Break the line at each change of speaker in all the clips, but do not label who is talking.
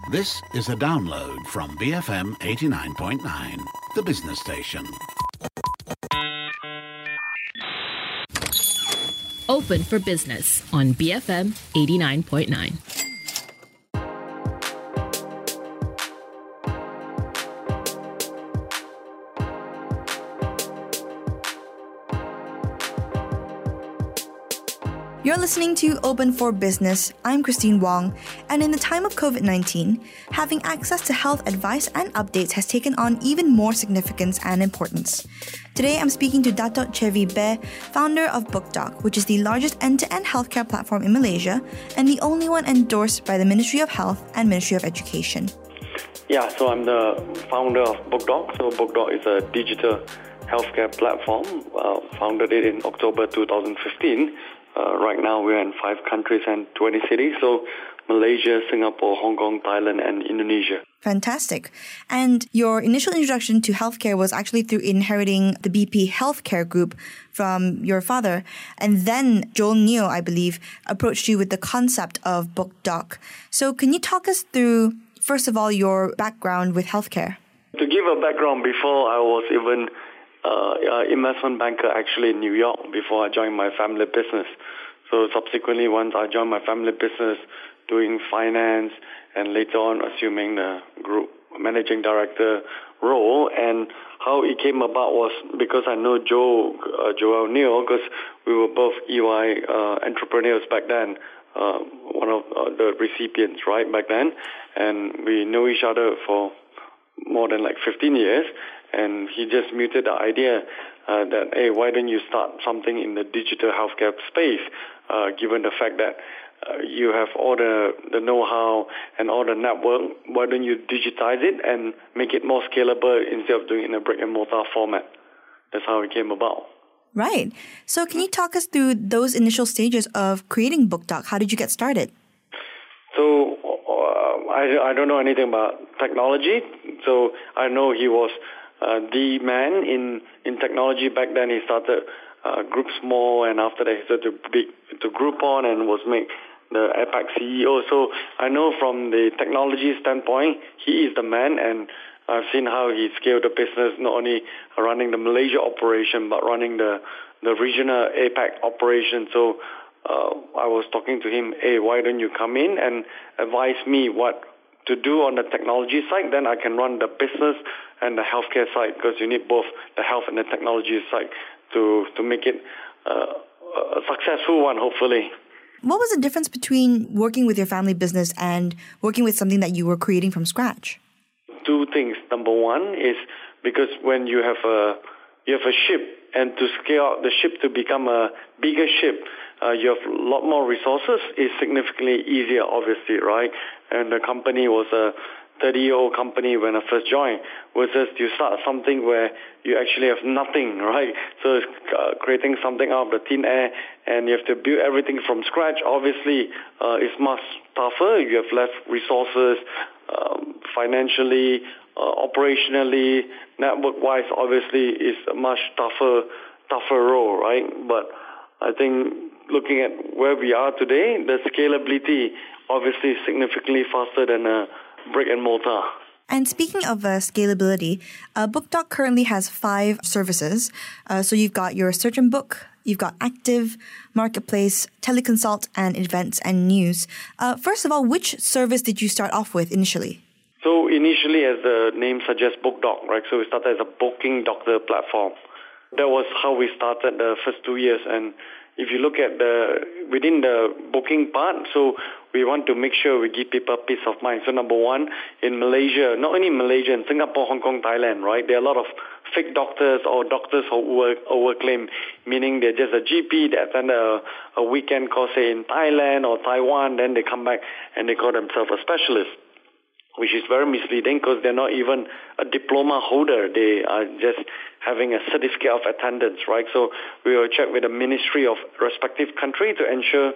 This is a download from BFM 89.9, the business station.
Open for Business on BFM 89.9.
You're listening to Open for Business. I'm Christine Wong, and in the time of COVID-19, having access to health advice and updates has taken on even more significance and importance. Today, I'm speaking to Dato' Chevi Bae, founder of BookDoc, which is the largest end-to-end healthcare platform in Malaysia and the only one endorsed by the Ministry of Health and Ministry of Education.
Yeah, so I'm the founder of BookDoc. So BookDoc is a digital healthcare platform, founded it in October 2015. Right now, we're in 5 countries and 20 cities. So Malaysia, Singapore, Hong Kong, Thailand, and Indonesia.
Fantastic. And your initial introduction to healthcare was actually through inheriting the BP Healthcare Group from your father. And then Joel Neo, I believe, approached you with the concept of BookDoc. So can you talk us through, first of all, your background with healthcare?
To give a background, before I was even investment banker actually in New York before I joined my family business. So subsequently, once I joined my family business, doing finance and later on assuming the group managing director role. And how it came about was because I know Joel Neo, because we were both EY entrepreneurs back then, one of the recipients right back then, and we know each other for more than 15 years. And he just muted the idea that, hey, why don't you start something in the digital healthcare space, given the fact that you have all the know-how and all the network. Why don't you digitize it and make it more scalable instead of doing it in a brick-and-mortar format? That's how it came about.
Right. So can you talk us through those initial stages of creating BookDoc? How did you get started?
So I don't know anything about technology. So I know he was the man in technology back then. He started Group Small, and after that he started to Groupon and was made the APAC CEO. So I know from the technology standpoint, he is the man, and I've seen how he scaled the business, not only running the Malaysia operation, but running the regional APAC operation. So I was talking to him, hey, why don't you come in and advise me what to do on the technology side, then I can run the business and the healthcare side, because you need both the health and the technology side to make it a successful one, hopefully.
What was the difference between working with your family business and working with something that you were creating from scratch? 2
things. Number one is because when you have a ship, and to scale out the ship to become a bigger ship, you have a lot more resources. It's significantly easier, obviously, right? And the company was a 30-year-old company when I first joined, versus you start something where you actually have nothing, right? So it's creating something out of the thin air, and you have to build everything from scratch. Obviously, it's much tougher. You have less resources, financially, operationally, network-wise. Obviously, it's a much tougher role, right? But I think looking at where we are today, the scalability obviously is significantly faster than a brick and mortar.
And speaking of scalability, BookDoc currently has 5 services. So you've got your search and book, you've got Active, Marketplace, Teleconsult, and Events and News. First of all, which service did you start off with initially?
So initially, as the name suggests, BookDoc, right? So we started as a booking doctor platform. That was how we started the first 2 years. And if you look at within the booking part, so we want to make sure we give people peace of mind. So number one, in Malaysia, not only Malaysia, in Singapore, Hong Kong, Thailand, right, there are a lot of fake doctors or doctors who overclaim, meaning they're just a GP that attend a weekend course, say, in Thailand or Taiwan, then they come back and they call themselves a specialist, which is very misleading because they're not even a diploma holder. They are just having a certificate of attendance, right? So we will check with the ministry of respective country to ensure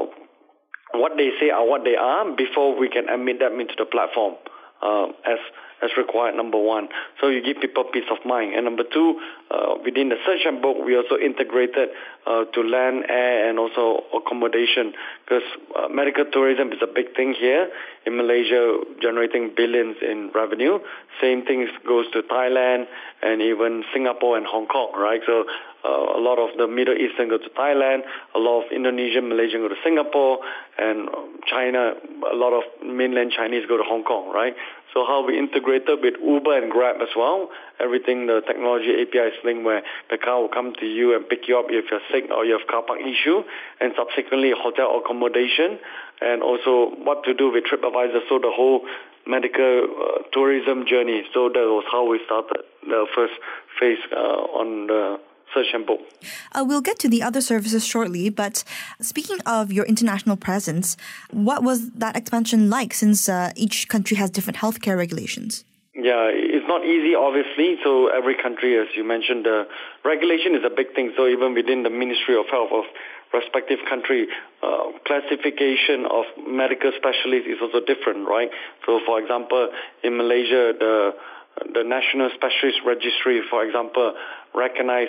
what they say are what they are before we can admit them into the platform as as required, number one. So you give people peace of mind. And number two, within the search and book, we also integrated to land, air, and also accommodation, because medical tourism is a big thing here in Malaysia, generating billions in revenue. Same thing goes to Thailand and even Singapore and Hong Kong, right? So a lot of the Middle Eastern go to Thailand, a lot of Indonesian, Malaysian go to Singapore, and China, a lot of mainland Chinese go to Hong Kong, right? So how we integrated with Uber and Grab as well, everything, the technology API is linked where the car will come to you and pick you up if you're sick or you have car park issue, and subsequently hotel accommodation, and also what to do with TripAdvisor, so the whole medical tourism journey. So that was how we started the first phase on the search and book.
We'll get to the other services shortly, but speaking of your international presence, what was that expansion like, since each country has different healthcare regulations?
Yeah, it's not easy, obviously. So every country, as you mentioned, the regulation is a big thing. So even within the Ministry of Health of respective country, classification of medical specialists is also different, right? So for example, in Malaysia, the National Specialist Registry, for example, recognize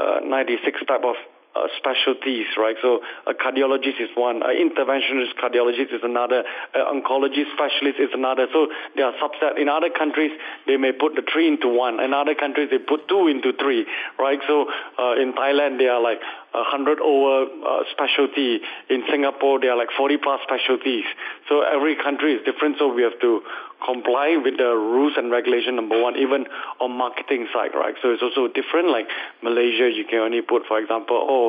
96 type of specialties, right? So a cardiologist is one, an interventionist cardiologist is another, an oncologist specialist is another. So they are subset. In other countries, they may put the 3 into 1. In other countries, they put 2 into 3, right? So in Thailand, they are like 100 over specialty. In Singapore, there are like 40 plus specialties. So every country is different, so we have to comply with the rules and regulation, number one, even on marketing side, right? So it's also different. Like Malaysia, you can only put, for example,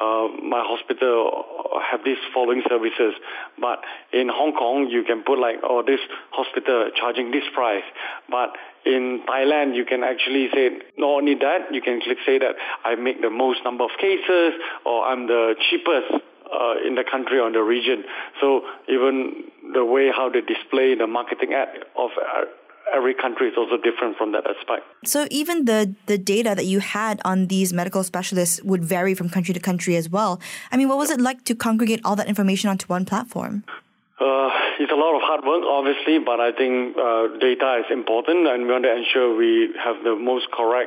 my hospital have these following services. But in Hong Kong, you can put like, this hospital charging this price. But in Thailand, you can actually say, not only that, you can say that I make the most number of cases, or I'm the cheapest in the country or in the region. So even the way how they display the marketing ad of every country is also different from that aspect.
So even the data that you had on these medical specialists would vary from country to country as well. I mean, what was it like to congregate all that information onto one platform?
It's a lot of hard work, obviously, but I think data is important, and we want to ensure we have the most correct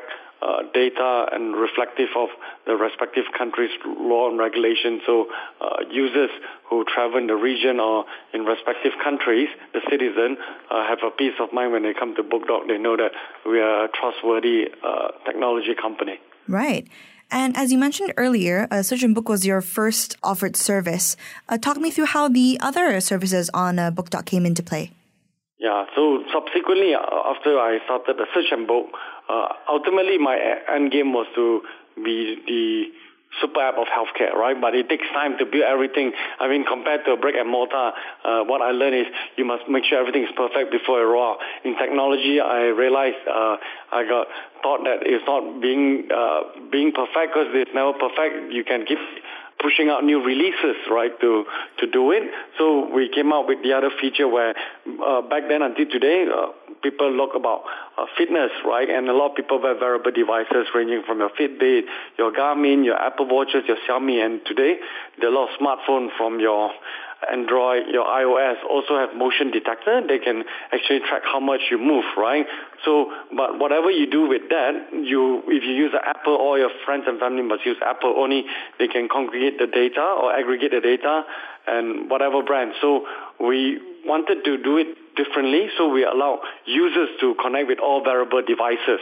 data and reflective of the respective countries' law and regulation. So users who travel in the region or in respective countries, the citizen, have a peace of mind when they come to BookDoc. They know that we are a trustworthy technology company.
Right. And as you mentioned earlier, Search and Book was your first offered service. Talk me through how the other services on BookDoc came into play.
Yeah, so subsequently, after I started the Search and Book, ultimately my end game was to be the super app of healthcare, right? But it takes time to build everything. I mean, compared to a brick and mortar, what I learned is you must make sure everything is perfect before you roll out. In technology, I realized I got taught that it's not being perfect, because it's never perfect. You can keep pushing out new releases, right, to do it. So we came out with the other feature where back then until today, people look about fitness, right? And a lot of people wear wearable devices ranging from your Fitbit, your Garmin, your Apple Watches, your Xiaomi, and today there are a lot of smartphones from your Android, your iOS also have motion detector. They can actually track how much you move, right? So, but whatever you do with that, if you use Apple, all your friends and family must use Apple only. They can congregate the data or aggregate the data and whatever brand. So we wanted to do it differently. So we allow users to connect with all wearable devices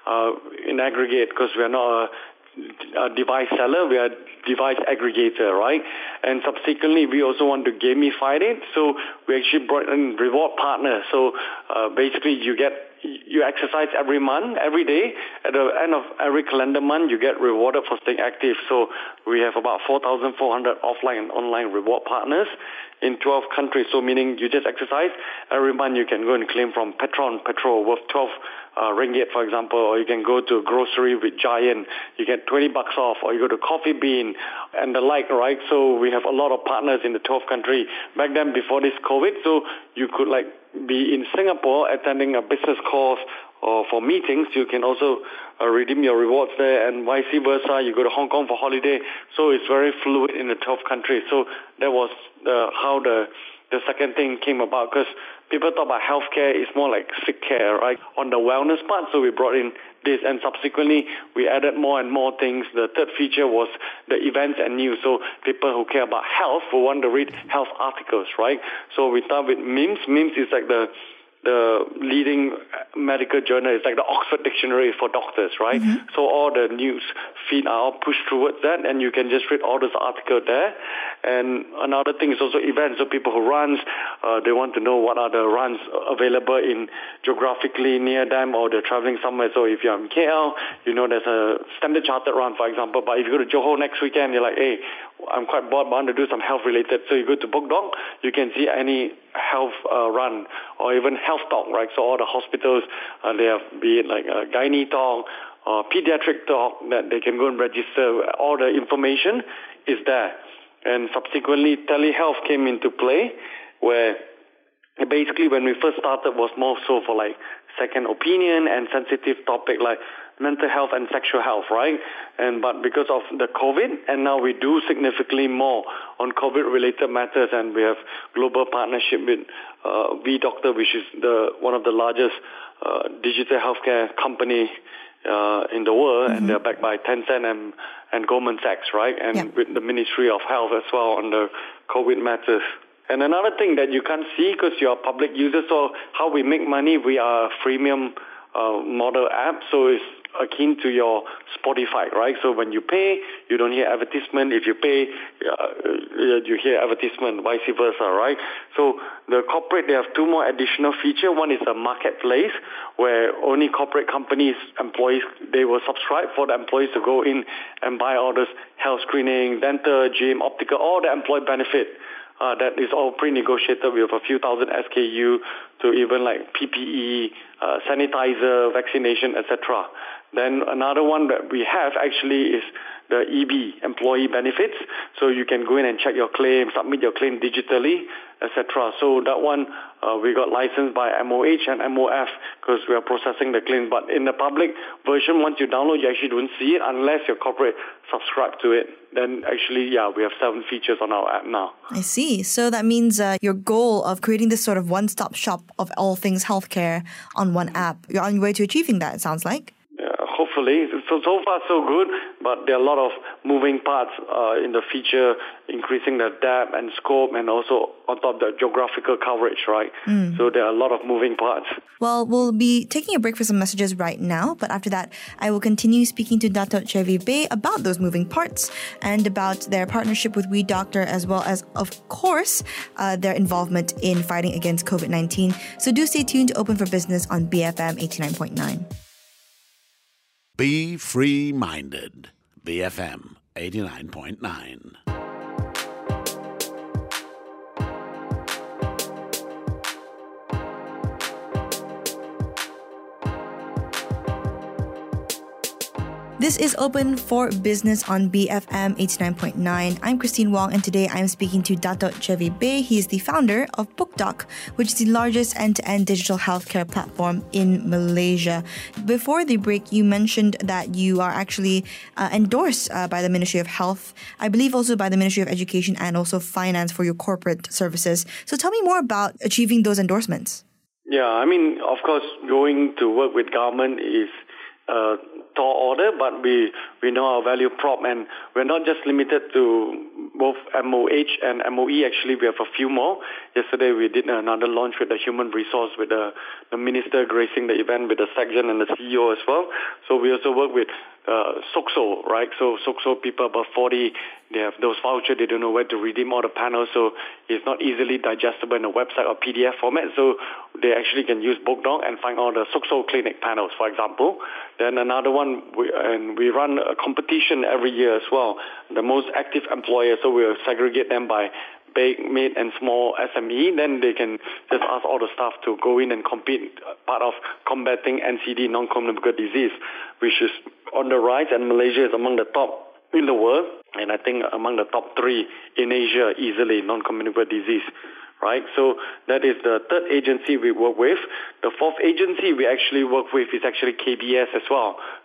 in aggregate, because we are not a device seller, we are device aggregator, right? And subsequently, we also want to gamify it. So we actually brought in reward partners. So basically, you exercise every month, every day. At the end of every calendar month, you get rewarded for staying active. So we have about 4,400 offline and online reward partners in 12 countries. So meaning you just exercise, every month you can go and claim from Petron petrol worth 12 ringgit, for example, or you can go to a grocery with Giant, you get $20 off, or you go to Coffee Bean and the like, right? So we have a lot of partners in the 12 countries. Back then, before this COVID, so you could like be in Singapore attending a business course or for meetings, you can also redeem your rewards there, and vice versa. You go to Hong Kong for holiday, so it's very fluid in the 12 countries. So that was how the the second thing came about, because people talk about healthcare is more like sick care, right? On the wellness part, so we brought in this, and subsequently we added more and more things. The third feature was the events and news. So people who care about health will want to read health articles, right? So we start with MIMS. MIMS is like the leading medical journal. It's like the Oxford Dictionary for doctors, right? Mm-hmm. So all the news feed are all pushed towards that, and you can just read all those articles there. And another thing is also events. So people who runs, they want to know what are the runs available in geographically near them, or they're traveling somewhere. So if you're in KL, you know there's a Standard Chartered run, for example. But if you go to Johor next weekend, you're like, hey, I'm quite bored, but I want to do some health related. So you go to Book Dog, you can see any health run, or even health talk, right? So all the hospitals, they have, be it like a gynae talk or pediatric talk, that they can go and register. All the information is there. And subsequently, telehealth came into play, where basically when we first started was more so for like second opinion and sensitive topic like mental health and sexual health, right? But because of the COVID, and now we do significantly more on COVID-related matters, and we have global partnership with VDoctor, which is one of the largest digital healthcare company in the world, and they're backed by Tencent and Goldman Sachs, right? And with the Ministry of Health as well on the COVID matters. And another thing that you can't see because you're a public user, so how we make money, we are a freemium model app, so it's akin to your Spotify, right? So when you pay, you don't hear advertisement. If you pay, you hear advertisement, vice versa, right? So the corporate, they have two more additional features. One is a marketplace where only corporate companies, employees, they will subscribe for the employees to go in and buy all this health screening, dental, gym, optical, all the employee benefit. That is all pre-negotiated with a few thousand SKU to even like PPE, sanitizer, vaccination, etc. Then another one that we have actually is the EB, employee benefits. So you can go in and check your claim, submit your claim digitally, etc. So that one, we got licensed by MOH and MOF because we are processing the claims. But in the public version, once you download, you actually don't see it unless your corporate subscribe to it. Then actually, we have 7 features on our app now.
I see. So that means your goal of creating this sort of one-stop shop of all things healthcare on one app, you're on your way to achieving that, it sounds like.
Hopefully. So far so good, but there are a lot of moving parts in the feature, increasing the depth and scope, and also on top of the geographical coverage, right? So there are a lot of moving parts.
Well, we'll be taking a break for some messages right now, but after that, I will continue speaking to Dato' Chevy Bay about those moving parts and about their partnership with VDoctor, as well as, of course, their involvement in fighting against COVID-19. So do stay tuned to Open for Business on BFM 89.9.
Be free-minded. BFM 89.9.
This is Open for Business on BFM 89.9. I'm Christine Wong, and today I'm speaking to Dato' Chevy Bay. He is the founder of BookDoc, which is the largest end-to-end digital healthcare platform in Malaysia. Before the break, you mentioned that you are actually endorsed by the Ministry of Health, I believe also by the Ministry of Education and also Finance for your corporate services. So tell me more about achieving those endorsements.
Yeah, I mean, of course, going to work with government is tall order, but we know our value prop, and we're not just limited to both MOH and MOE. Actually, we have a few more. Yesterday, we did another launch with the human resource, with the minister gracing the event with the section and the CEO as well. So we also work with SOCSO, right? So SOCSO people above 40, they have those vouchers, they don't know where to redeem all the panels, so it's not easily digestible in a website or PDF format, so they actually can use BookDoc and find all the SOCSO clinic panels, for example. Then another one, we run a competition every year as well, the most active employers, so we'll segregate them by big, mid, and small SME, then they can just ask all the staff to go in and compete, part of combating NCD, non-communicable disease, which is on the rise, and Malaysia is among the top in the world, and I think among the top 3 in Asia easily, non-communicable disease. Right, so that is the third agency we work with. The fourth agency we actually work with is actually KBS as well.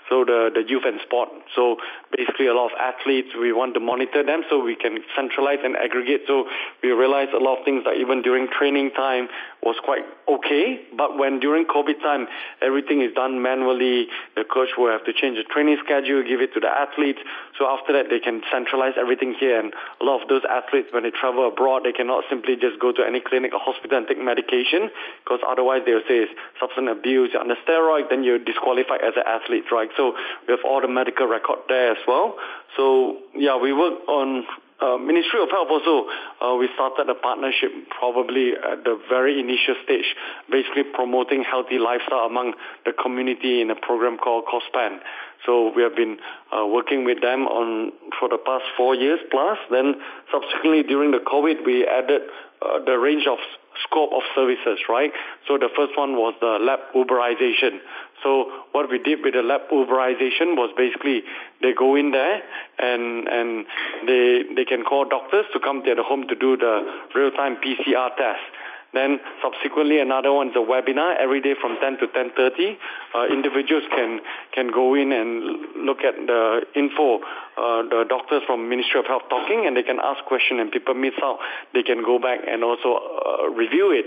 So the youth and sport. So basically a lot of athletes, we want to monitor them so we can centralize and aggregate. So we realized a lot of things that even during training time was quite okay. But when during COVID time, everything is done manually, the coach will have to change the training schedule, give it to the athletes. So after that, they can centralize everything here. And a lot of those athletes, when they travel abroad, they cannot simply just go to any clinic or hospital and take medication, because otherwise they'll say it's substance abuse, you're under steroid, then you're disqualified as an athlete, right? So we have all the medical record there as well. So yeah, we work on Ministry of Health also. We started a partnership probably at the very initial stage, basically promoting healthy lifestyle among the community in a program called COSPAN. So we have been working with them for the past 4 years plus. Then subsequently during the COVID, we added the range of scope of services, right? So the first one was the lab Uberization. So what we did with the lab Uberization was basically they go in there and they can call doctors to come to the home to do the real-time PCR test. Then subsequently another one is a webinar every day from 10 to 10:30. Individuals can go in and look at the info, the doctors from Ministry of Health talking, and they can ask questions, and people miss out. They can go back and also review it.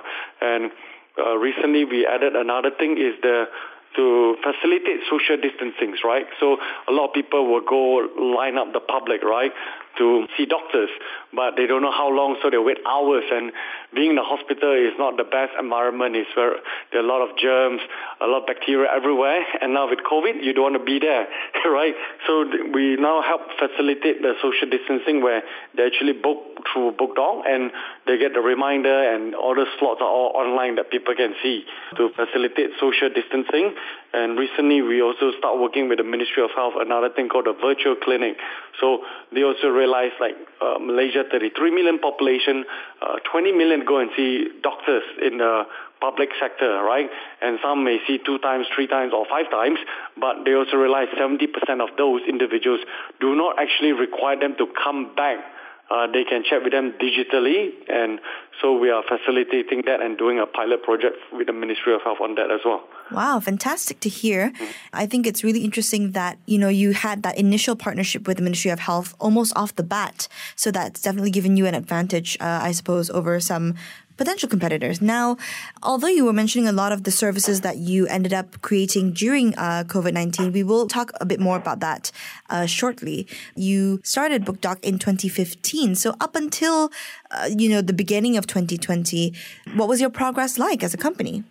Recently we added another thing is to facilitate social distancing, right? So a lot of people will go line up the public, right, to see doctors, but they don't know how long, so they wait hours. And being in the hospital is not the best environment. It's where there are a lot of germs, a lot of bacteria everywhere. And now with COVID, you don't want to be there, right? So we now help facilitate the social distancing where they actually book through BookDoc, and they get the reminder, and all the slots are all online that people can see to facilitate social distancing. And recently, we also start working with the Ministry of Health, another thing called a virtual clinic. So they also realized, like Malaysia, 33 million population, 20 million go and see doctors in the public sector, right? And some may see 2 times, 3 times, or 5 times, but they also realize 70% of those individuals do not actually require them to come back. They can chat with them digitally, and so we are facilitating that and doing a pilot project with the Ministry of Health on that as well.
Wow, fantastic to hear. I think it's really interesting that, you had that initial partnership with the Ministry of Health almost off the bat. So that's definitely given you an advantage, I suppose, over some potential competitors. Now, although you were mentioning a lot of the services that you ended up creating during COVID-19, we will talk a bit more about that shortly. You started BookDoc in 2015. So up until, the beginning of 2020, what was your progress like as a company?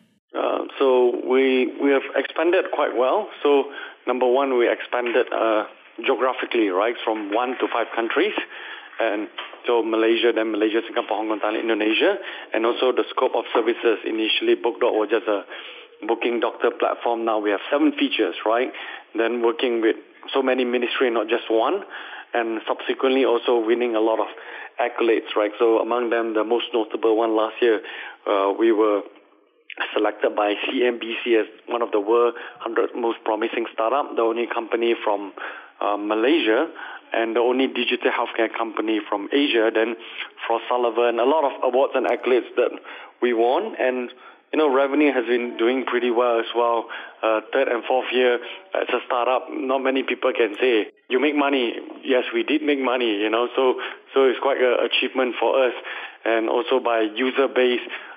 So we have expanded quite well. So number one, we expanded geographically, right, from 1 to 5 countries. And so Malaysia, Singapore, Hong Kong, Thailand, Indonesia, and also the scope of services. Initially, BookDoc was just a booking doctor platform. Now we have 7 features, right? Then working with so many ministries, not just one, and subsequently also winning a lot of accolades, right? So among them, the most notable one last year, we were selected by CNBC as one of the world's 100 most promising startup, the only company from Malaysia, and the only digital healthcare company from Asia. Then Frost Sullivan, a lot of awards and accolades that we won, and revenue has been doing pretty well as well. 3rd and 4th year as a startup, not many people can say you make money. Yes, we did make money, so it's quite an achievement for us. And also by user base,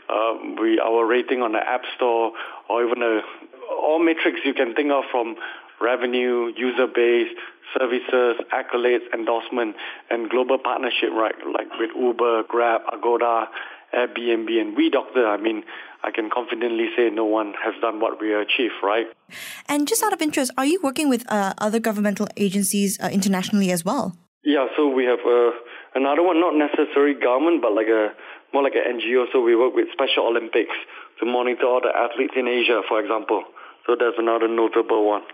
our rating on the App Store, or even all metrics you can think of, from revenue, user base, services, accolades, endorsement, and global partnership, right? Like with Uber, Grab, Agoda, Airbnb, and WeDoctor. I mean, I can confidently say no one has done what we achieved, right?
And just out of interest, are you working with other governmental agencies internationally as well?
Yeah, so we have another one, not necessarily government, but more like an NGO. So we work with Special Olympics to monitor all the athletes in Asia, for example. So that's another notable one.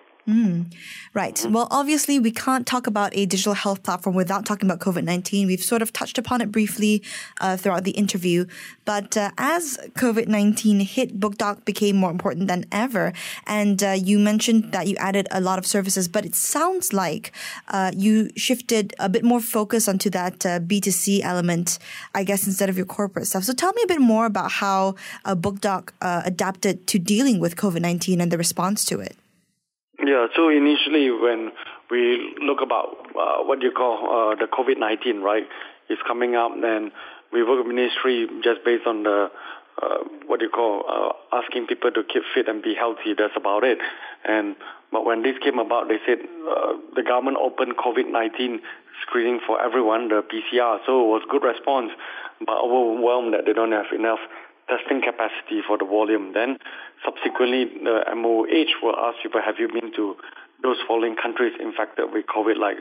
Right. Well, obviously, we can't talk about a digital health platform without talking about COVID-19. We've sort of touched upon it briefly throughout the interview. But as COVID-19 hit, BookDoc became more important than ever. And you mentioned that you added a lot of services, but it sounds like you shifted a bit more focus onto that B2C element, I guess, instead of your corporate stuff. So tell me a bit more about how BookDoc adapted to dealing with COVID-19 and the response to it.
Yeah, so initially when we look about the COVID-19, right, is coming up, then we work with ministry just based on the asking people to keep fit and be healthy. That's about it. But when this came about, they said the government opened COVID-19 screening for everyone, the PCR. So it was good response, but overwhelmed that they don't have enough testing capacity for the volume. Then subsequently, the MOH will ask people, have you been to those following countries infected with COVID, like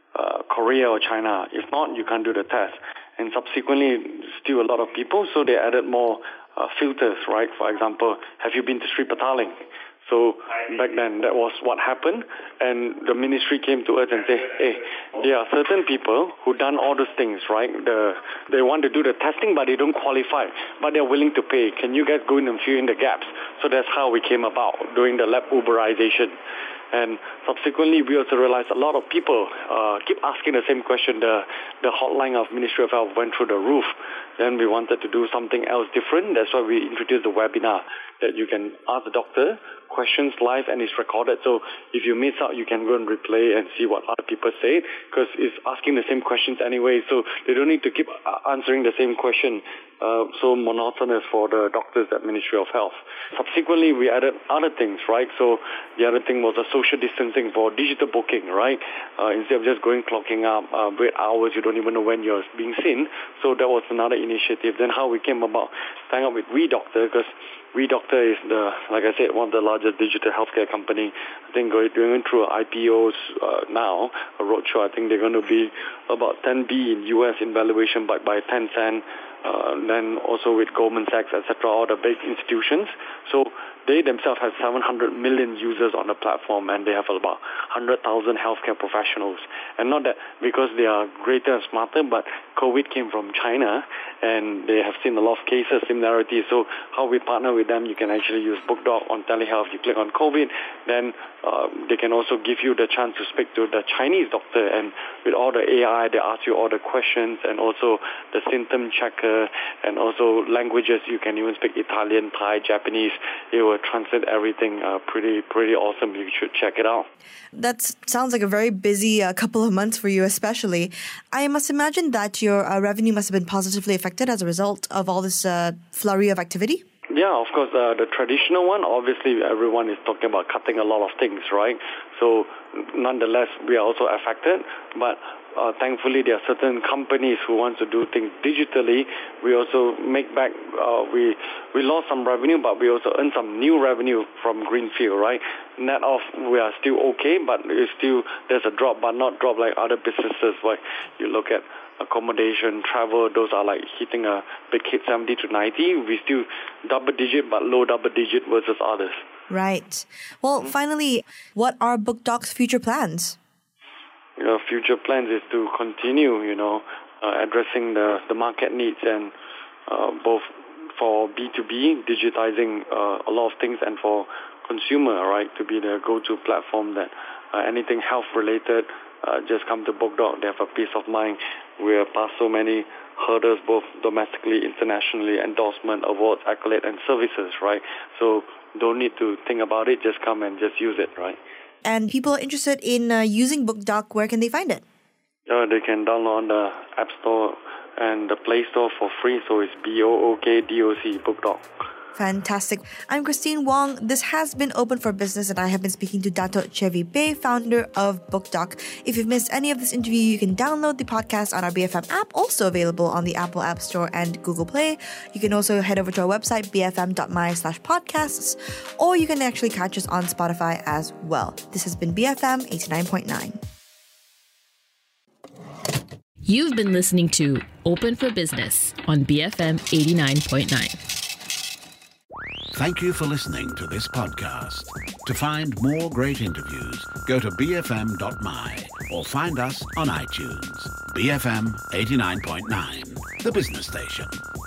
Korea or China? If not, you can't do the test. And subsequently, still a lot of people, so they added more filters, right? For example, have you been to Sri Petaling? So back then, that was what happened, and the ministry came to us and said, hey, there are certain people who done all those things, right? They want to do the testing, but they don't qualify, but they're willing to pay. Can you guys go in and fill in the gaps? So that's how we came about doing the lab Uberization. And subsequently, we also realized a lot of people keep asking the same question. The hotline of Ministry of Health went through the roof. Then we wanted to do something else different. That's why we introduced the webinar, that you can ask the doctor questions live and it's recorded. So if you miss out, you can go and replay and see what other people say, because it's asking the same questions anyway. So they don't need to keep answering the same question so monotonous for the doctors at Ministry of Health. Subsequently, we added other things, right? So the other thing was a social distancing for digital booking, right? Instead of just clocking up, wait hours, you don't even know when you're being seen. So that was another initiative. Then how we came about tying up with WeDoctor, because WeDoctor is like I said, one of the largest digital healthcare company. I think going through IPOs now, a roadshow. I think they're going to be about 10 billion in US in valuation by Tencent. Then also with Goldman Sachs, etc., all the big institutions. So they themselves have 700 million users on the platform, and they have about 100,000 healthcare professionals. And not that because they are greater and smarter, but COVID came from China, and they have seen a lot of cases, similarities. So how we partner with them, you can actually use BookDoc on telehealth. You click on COVID, then they can also give you the chance to speak to the Chinese doctor, and with all the AI, they ask you all the questions, and also the symptom checker, and also languages. You can even speak Italian, Thai, Japanese. It will translate everything. Pretty awesome. You should check it out.
That sounds like a very busy couple of months for you, especially. I must imagine that your revenue must have been positively affected as a result of all this flurry of activity.
Yeah, of course, the traditional one, obviously everyone is talking about cutting a lot of things, right? So nonetheless, we are also affected, but thankfully there are certain companies who want to do things digitally. We also make back, we lost some revenue, but we also earned some new revenue from Greenfield, right? Net off, we are still okay, but it's still, there's a drop, but not drop like other businesses. Like you look at accommodation, travel, those are like hitting a big hit, 70 to 90. We still double digit, but low double digit versus others.
Right. Well, finally, what are BookDoc's future plans?
Future plans is to continue, addressing the market needs, and both for B2B, digitizing a lot of things, and for consumer, right, to be the go-to platform that anything health-related, just come to BookDoc. They have a peace of mind. We have passed so many hurdles, both domestically, internationally, endorsement, awards, accolade, and services, right? So don't need to think about it. Just come and just use it, right?
And people are interested in using BookDoc. Where can they find it?
They can download on the App Store and the Play Store for free. So it's BookDoc, BookDoc.
Fantastic. I'm Christine Wong. This has been Open for Business, and I have been speaking to Dato' Chevy Bay, founder of BookDoc. If you've missed any of this interview, you can download the podcast on our BFM app, also available on the Apple App Store and Google Play. You can also head over to our website, bfm.my/podcasts, or you can actually catch us on Spotify as well. This has been BFM 89.9.
You've been listening to Open for Business on BFM 89.9.
Thank you for listening to this podcast. To find more great interviews, go to bfm.my or find us on iTunes. BFM 89.9, the business station.